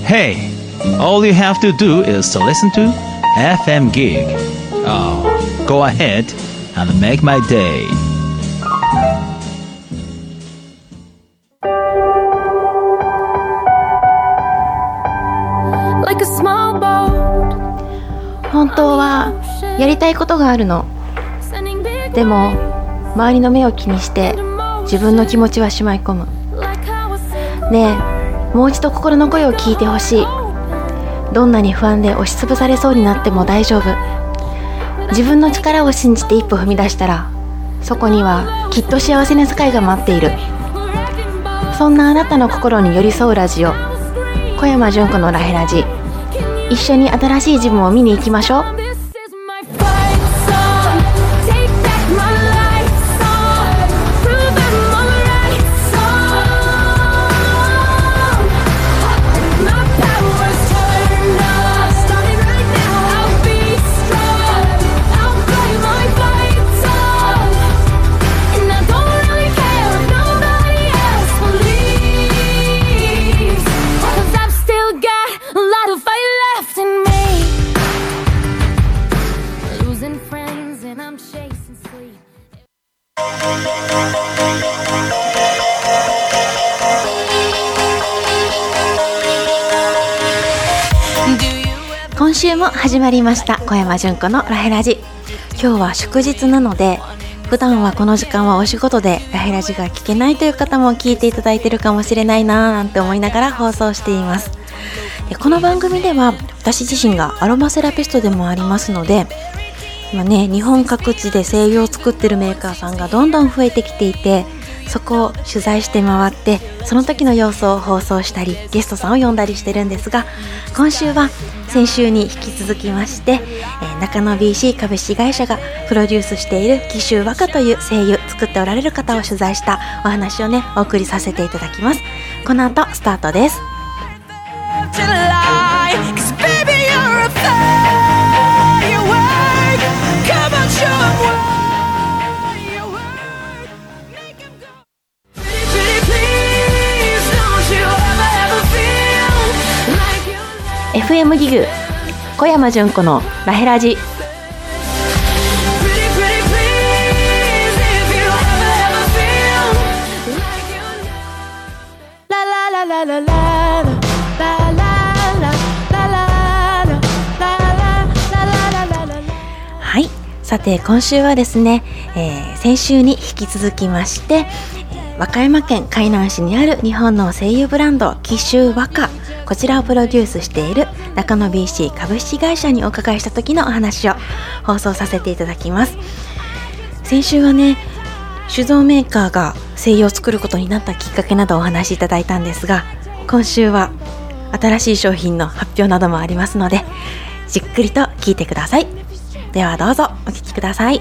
Hey, all you have to do is to listen to FM Gig. Oh, go ahead and make my day. Like a small boat. 本当はやりたいことがあるの。でも周りの目を気にして自分の気持ちはしまい込む。ねえ、もう一度心の声を聞いてほしい。どんなに不安で押しつぶされそうになっても大丈夫。自分の力を信じて一歩踏み出したら、そこにはきっと幸せな世界が待っている。そんなあなたの心に寄り添うラジオ、小山純子のラヘラジ。一緒に新しい自分を見に行きましょう。今週も始まりました小山純子のラヘラジ。今日は祝日なので、普段はこの時間はお仕事でラヘラジが聞けないという方も聞いていただいているかもしれないななんて思いながら放送しています。で、この番組では私自身がアロマセラピストでもありますので、今ね、日本各地で精油を作っているメーカーさんがどんどん増えてきていて、そこを取材して回ってその時の様子を放送したりゲストさんを呼んだりしてるんですが、今週は先週に引き続きまして、中野 BC 株式会社がプロデュースしている紀州和歌という精油作っておられる方を取材したお話をね、お送りさせていただきます。この後スタートです。FM ギグ小山純子のラヘラジ。はい、さて今週はですね、先週に引き続きまして、和歌山県海南市にある日本の精油ブランド紀州和歌、こちらをプロデュースしている中野 BC 株式会社にお伺いした時のお話を放送させていただきます。先週はね、酒造メーカーが精油を作ることになったきっかけなどをお話しいただいたんですが、今週は新しい商品の発表などもありますので、じっくりと聞いてください。ではどうぞお聞きください。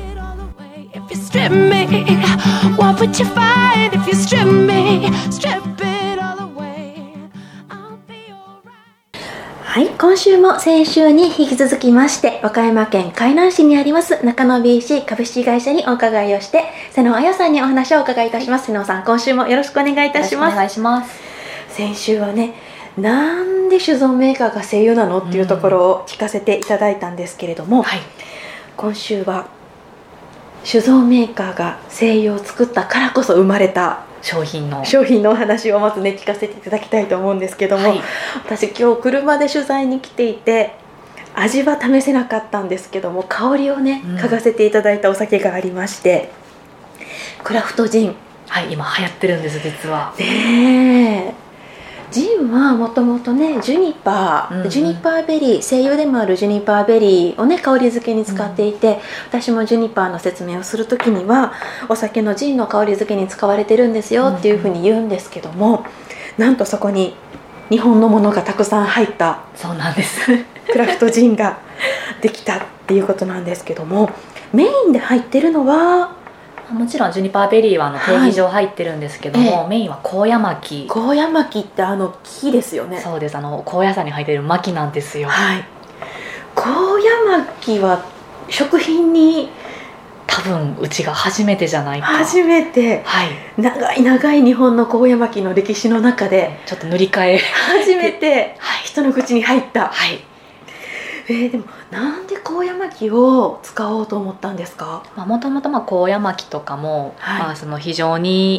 はい、今週も先週に引き続きまして、和歌山県海南市にあります中野 BC 株式会社にお伺いをして、瀬野彩さんにお話をお伺いいたします。瀬野さん、今週もよろしくお願いいたします。 よろしくお願いします。 先週はね、なんで酒造メーカーが精油なのっていうところを聞かせていただいたんですけれども、はい、今週は酒造メーカーが精油を作ったからこそ生まれた商品のお話をまずね、聞かせていただきたいと思うんですけども、はい、私今日車で取材に来ていて味は試せなかったんですけども、香りをね、嗅がせていただいたお酒がありまして、クラフトジン。 はい、今流行ってるんです実は。 ねえ、ジンはもともとね、ジュニパーベリー、精油でもあるジュニパーベリーをね、香り付けに使っていて、私もジュニパーの説明をするときにはお酒のジンの香り付けに使われてるんですよっていうふうに言うんですけども、なんとそこに日本のものがたくさん入ったそうなんですクラフトジンができたっていうことなんですけども、メインで入ってるのはもちろんジュニパーベリーは定義上入ってるんですけども、メインは高野薪。 高野薪って木ですよね。 そうです、高野山に入ってる薪なんですよ。 はい、高野薪は食品に多分うちが初めてじゃないか。 初めて、はい、長い日本の高野薪の歴史の中でちょっと塗り替え初めて、はい、 人の口に入った。 はい。 でもなんで高野巻を使おうと思ったんですか？ もともと高野巻とかも、その非常に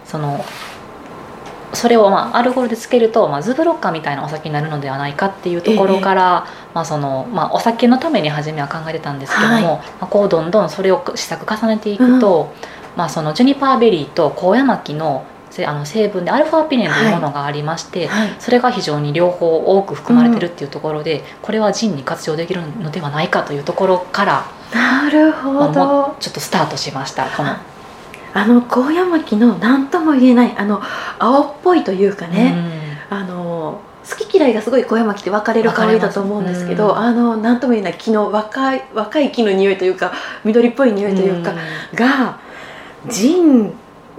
それをアルコールでつけると、ズブロッカーみたいなお酒になるのではないかっていうところから、お酒のために初めは考えてたんですけども、こうどんどんそれを試作重ねていくと、そのジュニパーベリーと高野巻の成分でアルファピネンというものがありまして、それが非常に両方多く含まれてるっていうところで、これはジンに活用できるのではないかというところから、 なるほど、 ちょっとスタートしました。 高野巻の何とも言えない青っぽいというかね、好き嫌いがすごい高野巻って分かれる香りだと思うんですけど、何とも言えない木の若い木の匂いというか緑っぽい匂いというかがジン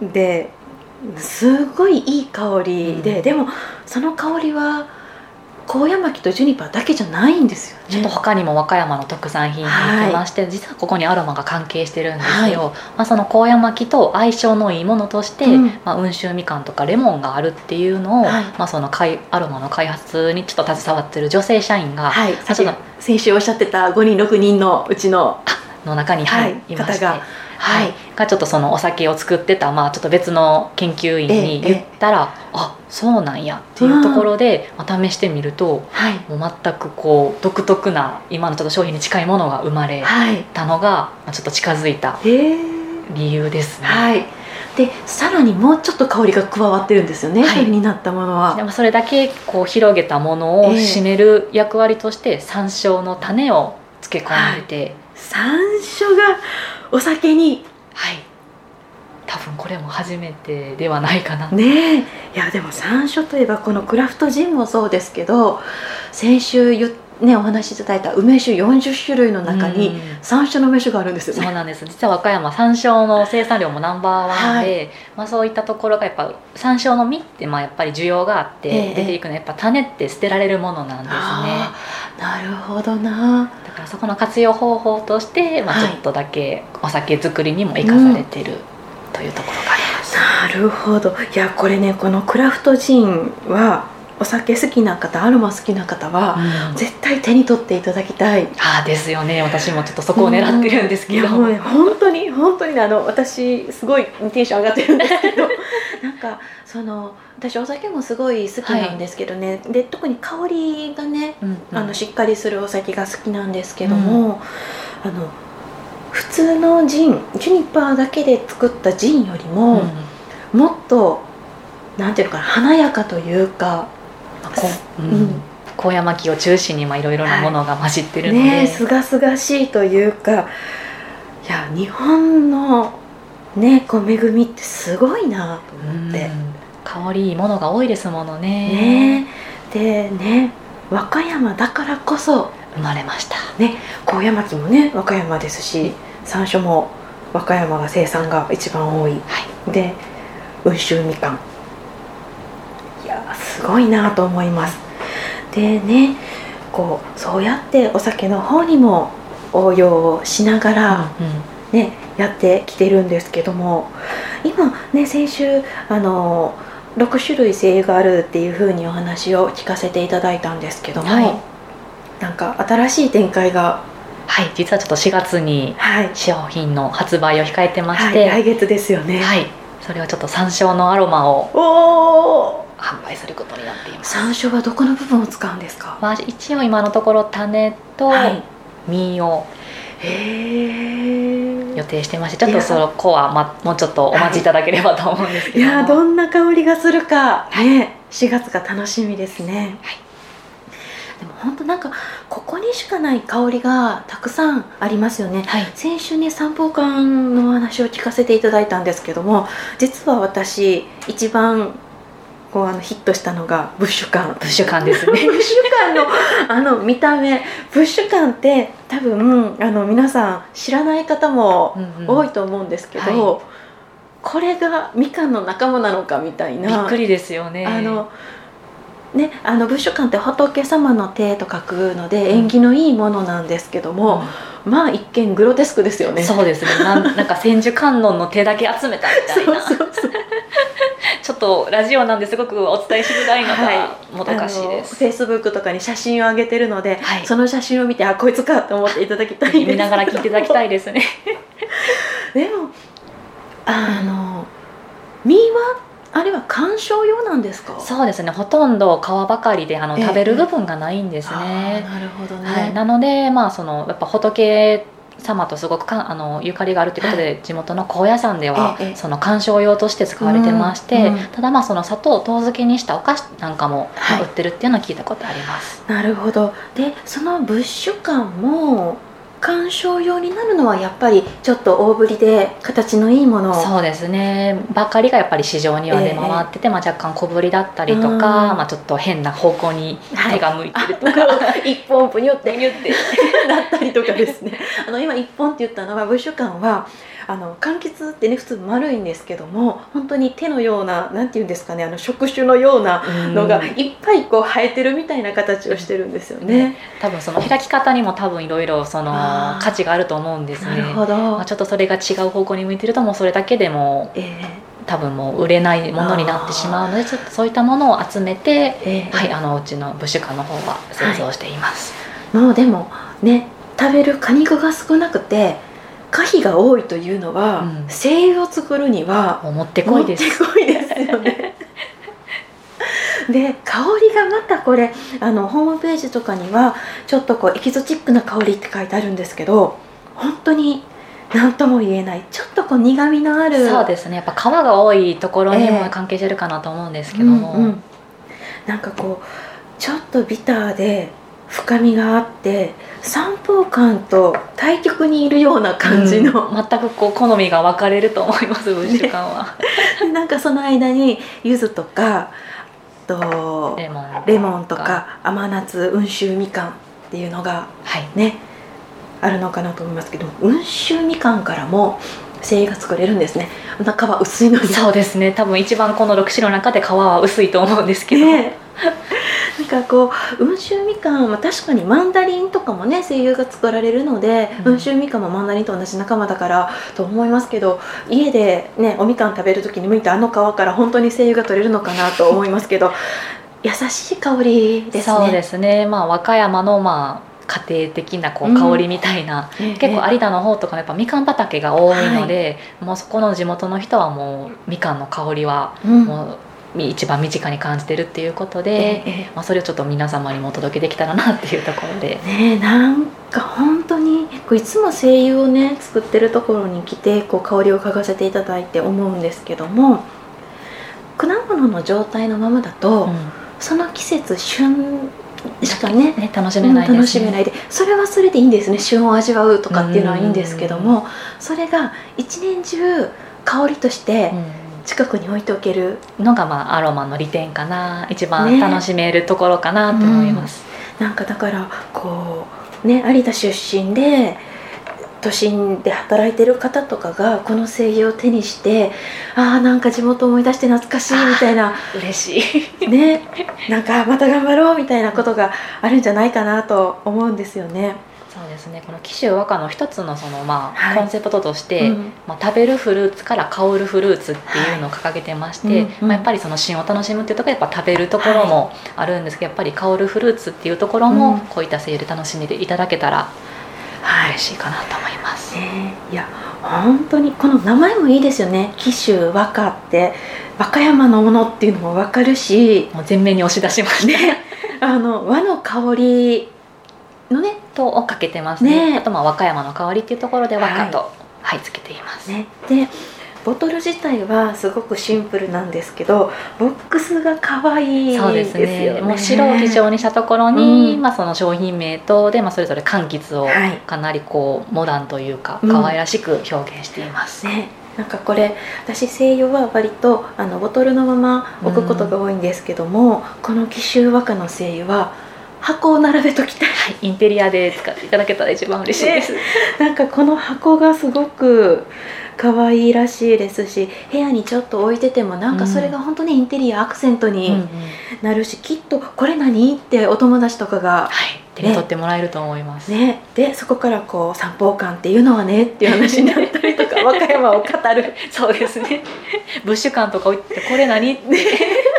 ですごいいい香りで、でもその香りは高野巻とジュニパーだけじゃないんですよね。 ちょっと他にも和歌山の特産品に入ってまして、実はここにアロマが関係してるんですよ。その高野巻と相性のいいものとして、温州みかんとかレモンがあるっていうのを、そのアロマの開発にちょっと携わってる女性社員が、 先週おっしゃってた5人6人のうちの中に、いまして、がちょっとそのお酒を作ってた、ちょっと別の研究員に言ったら、そうなんやっていうところで、試してみると、もう全く独特な今のちょっと商品に近いものが生まれたのが、ちょっと近づいた理由ですね。 でさらにもうちょっと香りが加わってるんですよね、それになったものは。 でもそれだけ広げたものを締める役割として、山椒の種を漬け込んでて、 山椒がお酒に、 多分これも初めてではないかな。 いやでも山椒といえばこのクラフトジンもそうですけど、先週お話しいただいた梅酒40種類の中に山椒の梅酒があるんですよね。 そうなんです。実は和歌山山椒の生産量もナンバーワンで、そういったところがやっぱ山椒の実ってやっぱり需要があって出ていくのは、やっぱ種って捨てられるものなんですね。 なるほどな。 だからそこの活用方法として、ちょっとだけお酒作りにも生かされてる、というところがあります。 なるほど。いやこれね、このクラフトジンはお酒好きな方、アロマ好きな方は、絶対手に取っていただきたい。 ですよね。私もちょっとそこを狙ってるんですけど、 もうね、本当に私すごいテンション上がってるんですけどなんか私お酒もすごい好きなんですけどね、で特に香りがね、しっかりするお酒が好きなんですけども、普通のジン、ジュニパーだけで作ったジンよりも、もっとなんていうのかな、華やかというか、 高野巻を中心にいろいろなものが混じってるので、 すがすがしいというか、いや日本のね恵みってすごいなと思って。 香りいいものが多いですものね。 でね、和歌山だからこそ生まれましたね。高野巻もね和歌山ですし、山椒も和歌山が生産が一番多い、で温州みかん、いやすごいなと思います。でね、そうやってお酒の方にも応用しながら、やってきてるんですけども、今ね先週6種類精油があるっていう風にお話を聞かせていただいたんですけども、なんか新しい展開が、 実はちょっと4月に商品の発売を控えてまして、 来月ですよね。 それはちょっと山椒のアロマを販売することになっています。 山椒はどこの部分を使うんですか？ 一応今のところ種と実を予定してまして、ちょっとそこはもうちょっとお待ちいただければと思うんですけど、 いやどんな香りがするか、4月が楽しみですね。でも本当なんかここにしかない香りがたくさんありますよね。先週ね三宝館のお話を聞かせていただいたんですけども、実は私一番ヒットしたのがブッシュ感。 ブッシュ感ですね。 ブッシュ感の見た目、ブッシュ感って多分皆さん知らない方も多いと思うんですけど、これがみかんの仲間なのかみたいな。 びっくりですよね。 ブッシュ感って仏様の手と書くので縁起のいいものなんですけども、一見グロテスクですよね。 そうですね。なんか千手観音の手だけ集めたみたいな。ちちょっとラジオなんですごくお伝えしづらいのがもどかしいです。 フェイスブックとかに写真を上げてるので、 はい、 その写真を見てこいつかと思っていただきたいです。 見ながら聞いていただきたいですね。 でも実はあれは観賞用なんですか？ そうですね、ほとんど皮ばかりで食べる部分がないんですね。 なるほどね。 はい、なので、やっぱ仏様とすごくゆかりがあるということで、はい、地元の高野山ではその観賞用として使われてまして、ただその砂糖を糖漬けにしたお菓子なんかも売ってるっていうのは聞いたことあります。 なるほど。でそのブッシュ缶も観賞用になるのはやっぱりちょっと大ぶりで形のいいもの。 そうですね、ばかりがやっぱり市場には出回ってて、若干小ぶりだったりとか、ちょっと変な方向に手が向いてるとか、 一本ぷにゅってなったりとかですね。今一本って言ったのはブッシュ缶は柑橘ってね普通丸いんですけども、本当に手のようななんていうんですかね、触手のようなのがいっぱいこう生えてるみたいな形をしてるんですよね。 多分その開き方にもいろいろ価値があると思うんですね。 なるほど。 ちょっとそれが違う方向に向いてるともうそれだけでも、多分もう売れないものになってしまうので、ちょっとそういったものを集めて、はい、うちのブッシュ缶の方は製造しています。 もうでもね、食べる果肉が少なくて果皮が多いというのは、精油を作るにはもってこいです。 もってこいですよね。で香りがまたこれホームページとかにはちょっとこうエキゾチックな香りって書いてあるんですけど、本当に何とも言えない、ちょっとこう苦みのある。 そうですね、やっぱ皮が多いところにも関係してるかなと思うんですけども、 なんかこうちょっとビターで深みがあって三方感と対極にいるような感じの、 全くこう好みが分かれると思います、ブッシュ缶は。 なんかその間に柚子とかレモンとか甘夏、温州みかんっていうのがね、あるのかなと思いますけど、温州みかんからも精油が作れるんですね。皮薄いのに。 そうですね、多分一番この6種の中で皮は薄いと思うんですけど、 なんかこう温州みかんは確かにマンダリンとかもね精油が作られるので、温州みかんもマンダリンと同じ仲間だからと思いますけど、家でねおみかん食べる時に剥いた皮から本当に精油が取れるのかなと思いますけど優しい香りですね。 そうですね、和歌山の家庭的なこう香りみたいな、結構有田の方とかやっぱみかん畑が多いので、もうそこの地元の人はもうみかんの香りはもう一番身近に感じてるっていうことで、それをちょっと皆様にもお届けできたらなっていうところで、 なんか本当にいつも精油をね作ってるところに来てこう香りを嗅がせていただいて思うんですけども、果物の状態のままだと、その季節旬しかね楽しめないですね。 楽しめないで、それはそれでいいんですね。旬を味わうとかっていうのはいいんですけども、それが一年中香りとして近くに置いておけるのがアロマの利点かな、一番楽しめるところかなと思います。 なんかだからこうね、有田出身で都心で働いてる方とかがこの精油を手にして、なんか地元思い出して懐かしいみたいな、 嬉しいね、なんかまた頑張ろうみたいなことがあるんじゃないかなと思うんですよね。 そうですね、この紀州和歌の一つのコンセプトとして、食べるフルーツから香るフルーツっていうのを掲げてまして、やっぱりその旬を楽しむっていうところでやっぱ食べるところもあるんですけど、やっぱり香るフルーツっていうところもこういった精油で楽しんでいただけたら嬉しいかなと思います。 いや本当にこの名前もいいですよね。紀州和歌って和歌山のものっていうのも分かるし、 もう前面に押し出しましたね。 和の香りのねとをかけてますね。あと和歌山の香りっていうところで和歌と、つけていますね。でボトル自体はすごくシンプルなんですけど、ボックスが可愛いですよね。そうですね、 もう白を基調にしたところに、その商品名とで、それぞれ柑橘をかなりこうモダンというか可愛らしく表現しています、 なんかこれ私精油は割とボトルのまま置くことが多いんですけども、この紀州和歌の精油は箱を並べときたい、 インテリアで使っていただけたら一番嬉しいです、 なんかこの箱がすごく可愛いらしいですし、部屋にちょっと置いててもなんかそれが本当にインテリアアクセントになるし、きっとこれ何ってお友達とかが手に取ってもらえると思います。 ね、でそこからこう三宝館っていうのはねっていう話になったりとか和歌山を語るそうですね。ブッシュ館とか置いてこれ何って。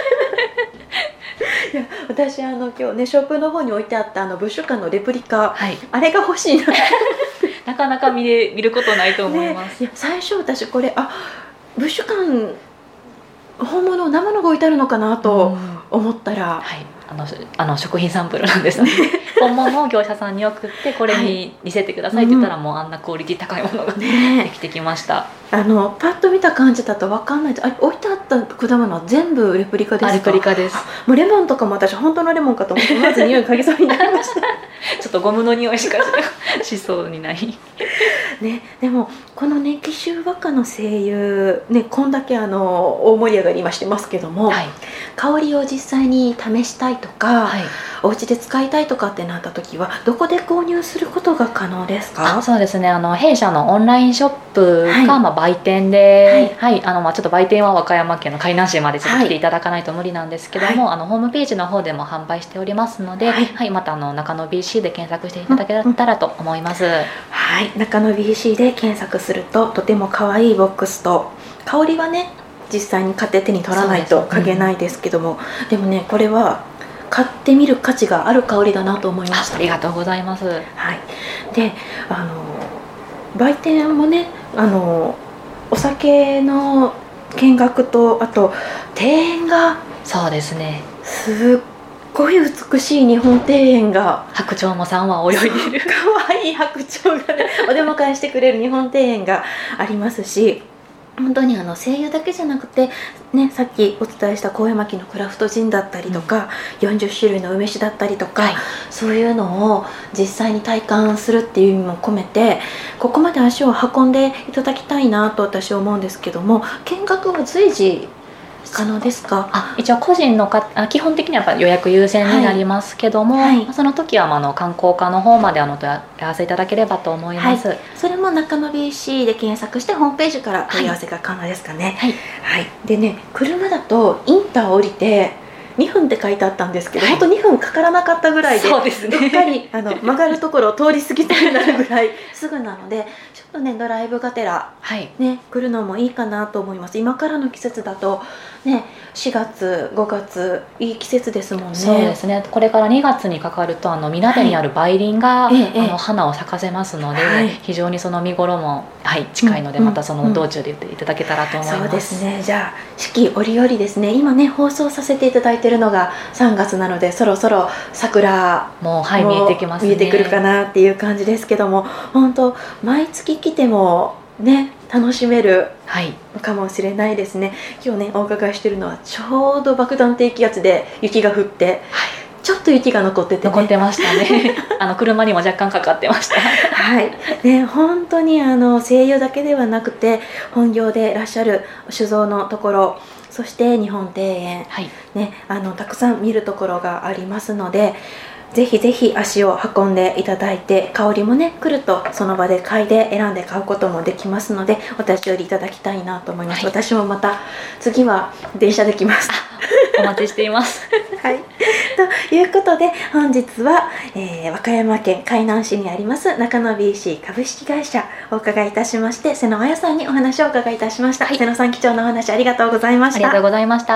いや私今日ねショップの方に置いてあったブッシュ館のレプリカ、 はい、 あれが欲しいななかなか見ることないと思います。 ね、いや最初私これブッシュ館本物生のが置いてあるのかなと思ったら、 はい、食品サンプルなんですね。本物を業者さんに送ってこれに似せてくださいって言ったら、もうあんなクオリティ高いものができてきました。 パッと見た感じだと分かんないと置いてあった果物は全部レプリカですか？ レプリカです。 もうレモンとかも私本当のレモンかと思ってまず匂い嗅ぎそうになりましたちょっとゴムの匂いしかしそうにないね、でもこのね紀州和歌の声優ねこんだけ大盛り上がり今してますけども、 はい、 香りを実際に試したいとか、はい、お家で使いたいとかってなった時はどこで購入することが可能ですか？ そうですね、弊社のオンラインショップか、はい、売店で、はいはい、ちょっと売店は和歌山県の海南市までちょっと来ていただかないと無理なんですけども、はい、ホームページの方でも販売しておりますので、はいはい、また中野 BC で検索していただけたらと思います。 はい、中野 BC で検索するととても可愛いボックスと香りはね実際に買って手に取らないと嗅げないですけども、でもねこれは買ってみる価値がある香りだなと思いました。 ありがとうございます。はい、 で売店もねお酒の見学とあと庭園がそうですねすっごい美しい日本庭園が白鳥も3羽泳いでる可愛い白鳥がねお出迎えしてくれる日本庭園がありますし、本当に精油だけじゃなくて、ね、さっきお伝えした高山木のクラフトジンだったりとか、40種類の梅酒だったりとか、はい、そういうのを実際に体感するっていう意味も込めてここまで足を運んでいただきたいなと私は思うんですけども、見学は随時可能ですか？ 一応個人の基本的にはやっぱ予約優先になりますけども、はいはい、その時は観光課の方までお問い合わせいただければと思います、はい、 それも中野 BC で検索してホームページから問い合わせが可能ですかね。はい、はい、でね車だとインター降りて2分って書いてあったんですけど、はい、本当2分かからなかったぐらいで、そうですね、どっかり曲がるところを通り過ぎたくなるぐらいすぐなのでちょっとねドライブがてら、はいね、来るのもいいかなと思います。今からの季節だと、ね、4月5月いい季節ですもんね。 そうですね、これから2月にかかるとみなべにある梅林が、はい、花を咲かせますので、はい、非常にその見頃も、はい、近いので、またその道中で言っていただけたらと思います。 そうですね、じゃあ四季折々ですね、今ね放送させていただいているのが3月なのでそろそろ桜も、はい、見えてきますね。 見えてくるかなっていう感じですけども、本当毎月来てもね楽しめるかもしれないですね。今日ねお伺いしているのはちょうど爆弾低気圧で雪が降って、はい、ちょっと雪が残ってて、ね、 残ってましたね車にも若干かかってましたはいね、本当に声優だけではなくて本業でいらっしゃる酒造のところ、そして日本庭園、はいね、たくさん見るところがありますので、ぜひぜひ足を運んでいただいて、香りもね来るとその場で嗅いで選んで買うこともできますのでお立ち寄りいただきたいなと思います、はい、私もまた次は電車で来ますお待ちしていますはいということで本日は、和歌山県海南市にあります中野 BC 株式会社お伺いいたしまして、瀬野彩さんにお話をお伺いいたしました、はい、瀬野さん貴重なお話ありがとうございました。 ありがとうございました。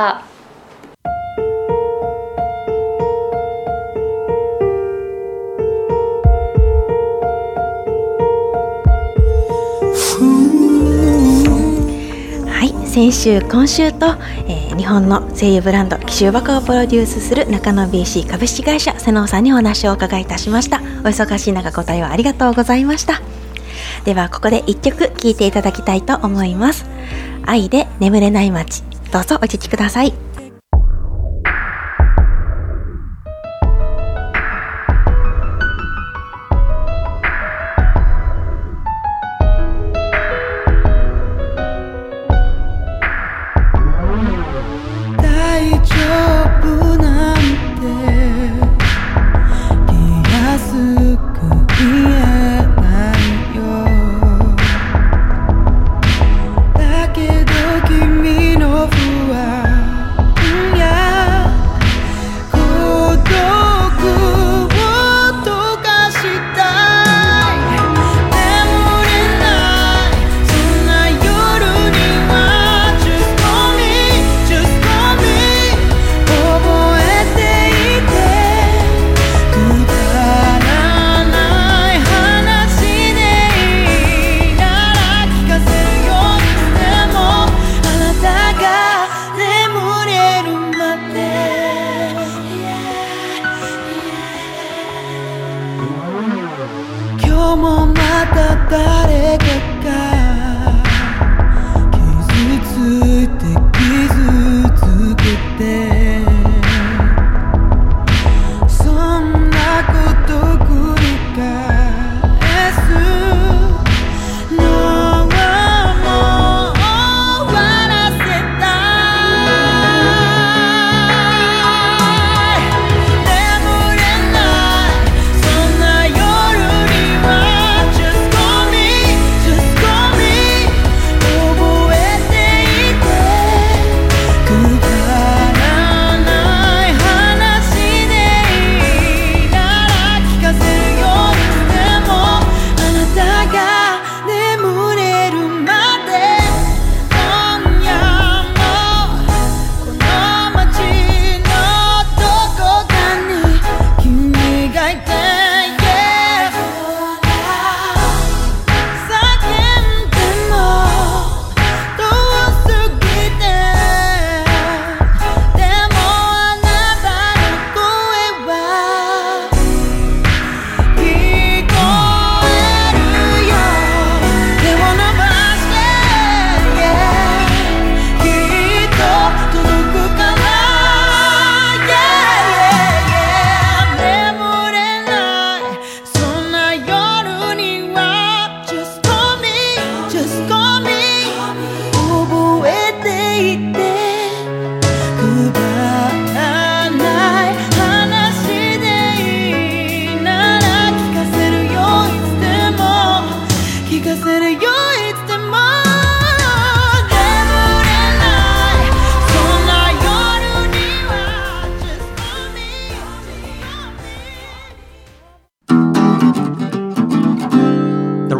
先週今週と、日本の声優ブランド紀州和歌をプロデュースする中野 BC 株式会社瀬能さんにお話をお伺いいたしました。お忙しい中ご対応ありがとうございました。ではここで1曲聴いていただきたいと思います。愛で眠れない街、どうぞお聴きください。 だけど君の不安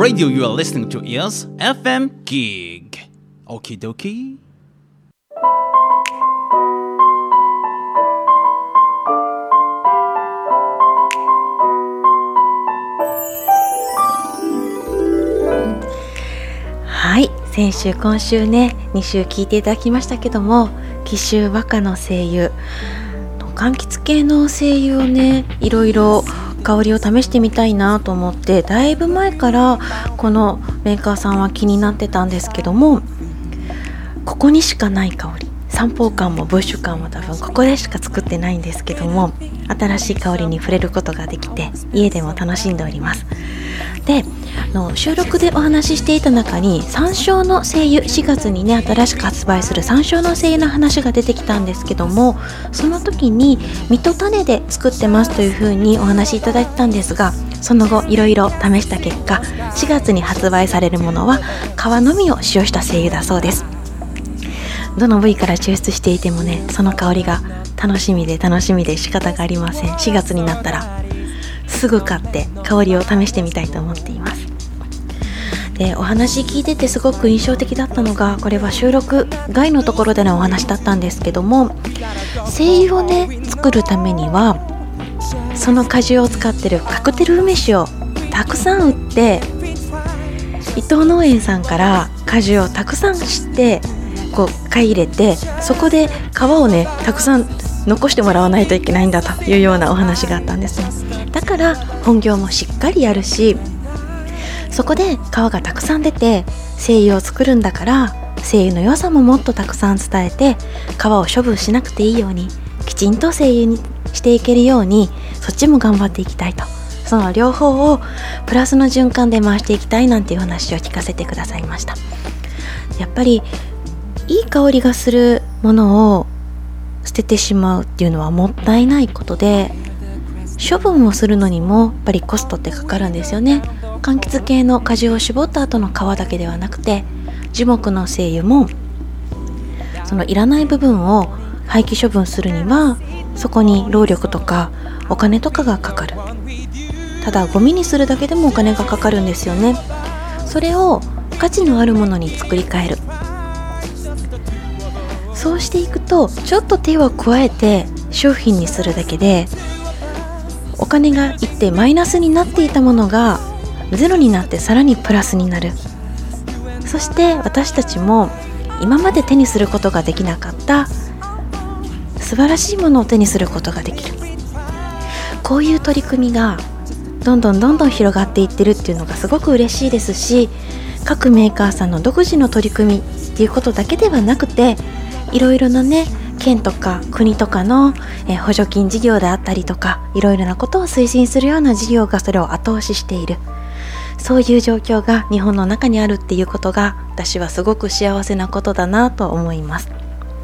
radio you are listening to is FM Gig. Okie dokie. はい、先週今週ね2週聞いていただきましたけども、紀州和歌の声優、柑橘系の声優をねいろいろ香りを試してみたいなと思って、だいぶ前からこのメーカーさんは気になってたんですけども、ここにしかない香り、三宝感もブッシュ感も多分ここでしか作ってないんですけども、新しい香りに触れることができて家でも楽しんでおります。で、収録でお話ししていた中に山椒の精油、4月にね新しく発売する山椒の精油の話が出てきたんですけども、その時に実と種で作ってますというふうにお話しいただいてたんですが、その後いろいろ試した結果、4月に発売されるものは皮のみを使用した精油だそうです。どの部位から抽出していてもね、その香りが楽しみで仕方がありません。4月になったらすぐ買って香りを試してみたいと思っています。で、お話聞いててすごく印象的だったのが、これは収録外のところでのお話だったんですけども、精油をね作るためにはその果汁を使ってるカクテル梅酒をたくさん売って、伊藤農園さんから果汁をたくさん知ってこう買い入れて、そこで皮をねたくさん残してもらわないといけないんだというようなお話があったんですね。だから本業もしっかりやるし、そこで皮がたくさん出て精油を作るんだから、精油の良さももっとたくさん伝えて、皮を処分しなくていいようにきちんと精油にしていけるように、そっちも頑張っていきたいと、その両方をプラスの循環で回していきたいなんていう話を聞かせてくださいました。やっぱりいい香りがするものを捨ててしまうっていうのはもったいないことで、処分をするのにもやっぱりコストってかかるんですよね。柑橘系の果汁を絞った後の皮だけではなくて、樹木の精油もそのいらない部分を廃棄処分するにはそこに労力とかお金とかがかかる。ただゴミにするだけでもお金がかかるんですよね。それを価値のあるものに作り変える。そうしていくと、ちょっと手を加えて商品にするだけでお金がいってマイナスになっていたものがゼロになってさらにプラスになる。そして私たちも今まで手にすることができなかった素晴らしいものを手にすることができる。こういう取り組みがどんどん広がっていってるっていうのがすごく嬉しいですし、各メーカーさんの独自の取り組みっていうことだけではなくて、いろいろなね県とか国とかの補助金事業であったりとか、いろいろなことを推進するような事業がそれを後押ししている、そういう状況が日本の中にあるっていうことが、私はすごく幸せなことだなと思います。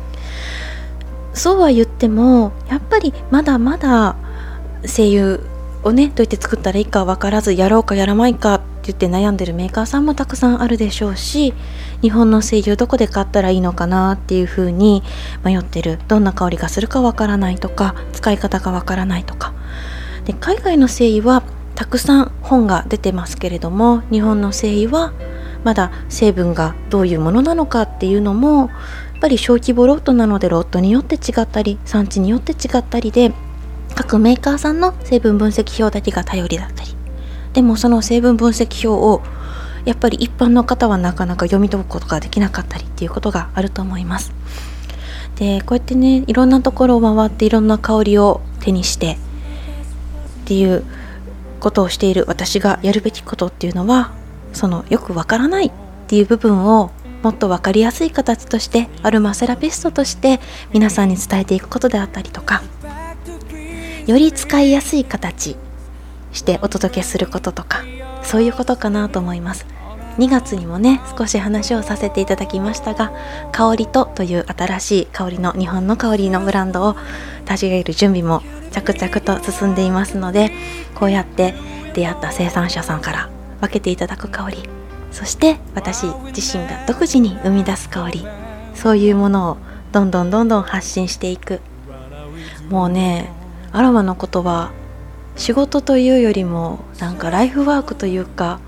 そうは言ってもやっぱりまだまだ精油をねどうやって作ったらいいか分からず、やろうかやらないかって言って悩んでるメーカーさんもたくさんあるでしょうし、日本の精油どこで買ったらいいのかなっていう風に迷ってる。どんな香りがするか分からないとか、使い方が分からないとかで、海外の精油はたくさん本が出てますけれども、日本の精油はまだ成分がどういうものなのかっていうのもやっぱり小規模ロットなので、ロットによって違ったり産地によって違ったりで、各メーカーさんの成分分析表だけが頼りだったり、でもその成分分析表をやっぱり一般の方はなかなか読み解くことができなかったりっていうことがあると思います。で、こうやってねいろんなところを回っていろんな香りを手にしてっていうことをしている私がやるべきことっていうのは、そのよくわからないっていう部分をもっとわかりやすい形としてアロマセラピストとして皆さんに伝えていくことであったりとか、より使いやすい形してお届けすることとか、そういうことかなと思います。2月にもね少し話をさせていただきましたが、香りという新しい香りの日本の香りのブランドを立ち上げる準備も着々と進んでいますので、こうやって出会った生産者さんから分けていただく香り、そして私自身が独自に生み出す香り、そういうものをどんどん発信していく。もうねアロマのことは仕事というよりもなんかライフワークというか、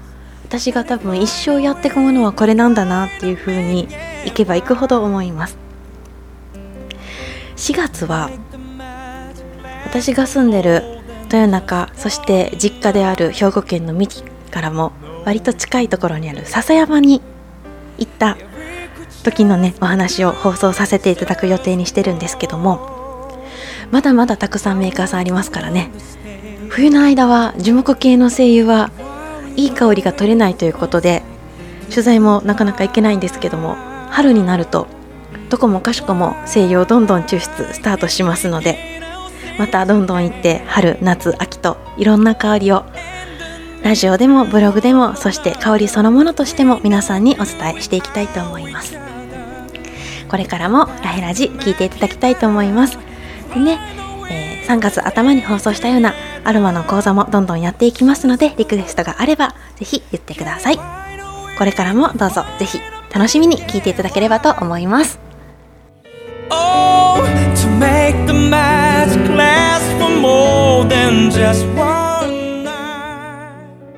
私が多分一生やっていくものはこれなんだなっていう風にいけばいくほど思います。4月は私が住んでる豊中、そして実家である兵庫県の三木からも割と近いところにある笹山に行った時のねお話を放送させていただく予定にしてるんですけども、まだまだたくさんメーカーさんありますからね。冬の間は樹木系の精油はいい香りが取れないということで取材もなかなか行けないんですけども、春になるとどこもかしこも精油をどんどん抽出スタートしますので、またどんどん行って春夏秋といろんな香りをラジオでもブログでも、そして香りそのものとしても皆さんにお伝えしていきたいと思います。これからもラヘラジ聞いていただきたいと思います。でね、3月頭に放送したようなアロマの講座もどんどんやっていきますので、リクエストがあればぜひ言ってください。これからもどうぞぜひ楽しみに聞いていただければと思います。 Oh, to make the magic last for more than just one night.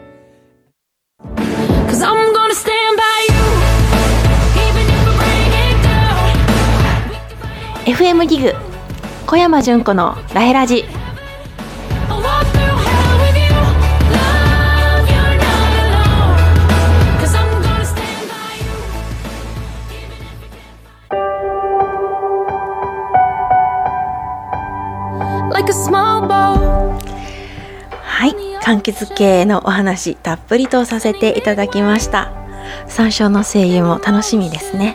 'Cause I'm gonna stand by you, even if I break it down. FM ギグ小山純子のラヘラジ。 I'll walk through hell with you, love, you're not alone. 'Cause I'm gonna stand by you, even if I like a small boat. はい、柑橘系のお話たっぷりとさせていただきました。山椒の精油も楽しみですね。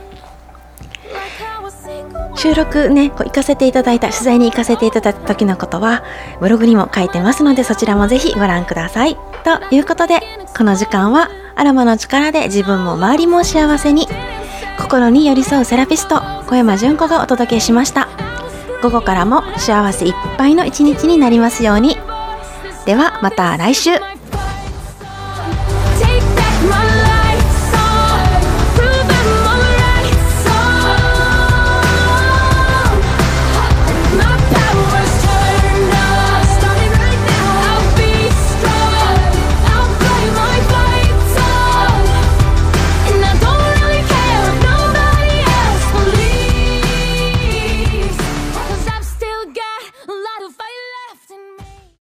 収録ね、行かせていただいた取材に行かせていただいた時のことはブログにも書いてますので、そちらもぜひご覧ください。ということで、この時間はアロマの力で自分も周りも幸せに、心に寄り添うセラピスト小山純子がお届けしました。午後からも幸せいっぱいの一日になりますように。ではまた来週。